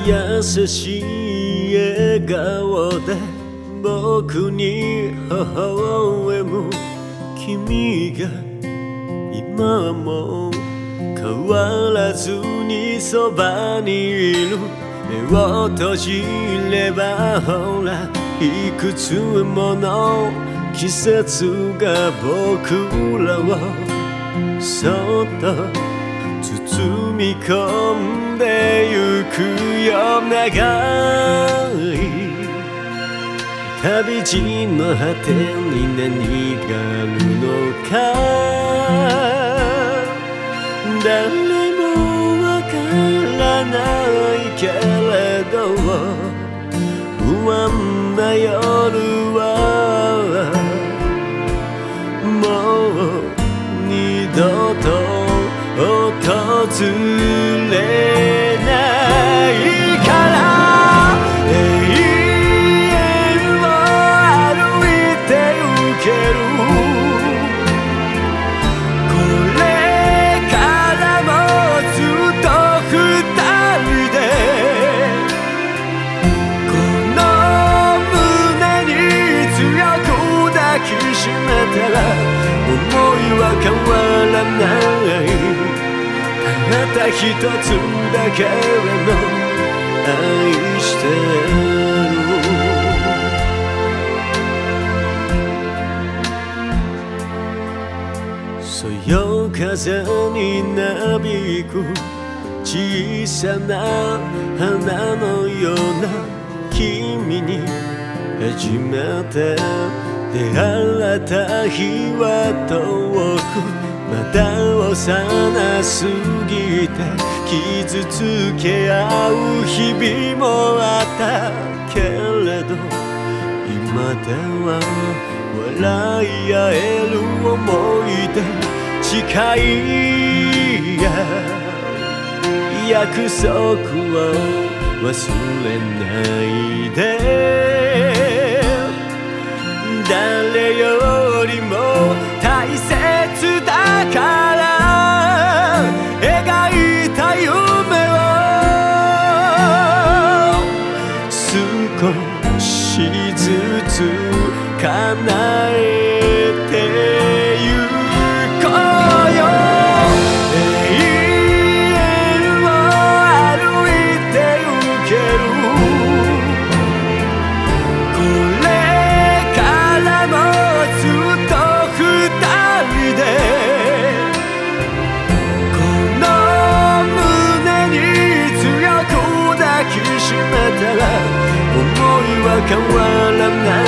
優しい笑顔で僕に微笑む君が今も変わらずにそばにいる。目を閉じればほらいくつもの季節が僕らをそっと包み込んでゆくよ。長い旅路の果てに何があるのか誰もわからないけれど不安な夜はもう二度と訪れないから永遠を歩いてゆける。これからもずっと二人でこの胸に強く抱きしめたら思いは変わらない。たった一つだけの愛してる。そよ風になびく小さな花のような君に初めて出会った日は遠くまだ幼すぎて傷つけ合う日々もあったけれど今では笑い合える思い出誓いや約束を忘れないで。誰よりも大切だから描いた夢を少しずつ叶えてゆこうよ。永遠を歩いてゆける。変わらない。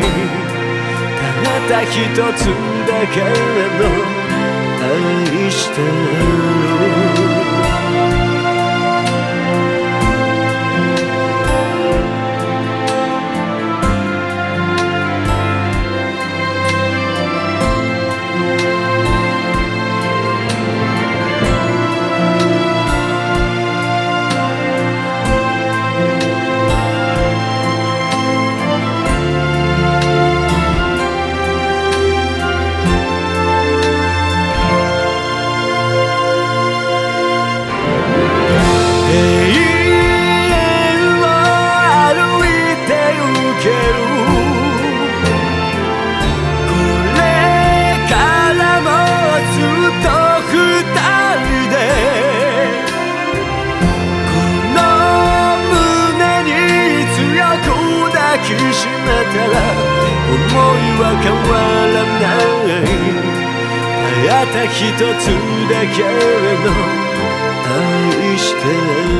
たった一つだけの愛してる。抱きしめたら思いは変わらない。たった一つだけの愛してる。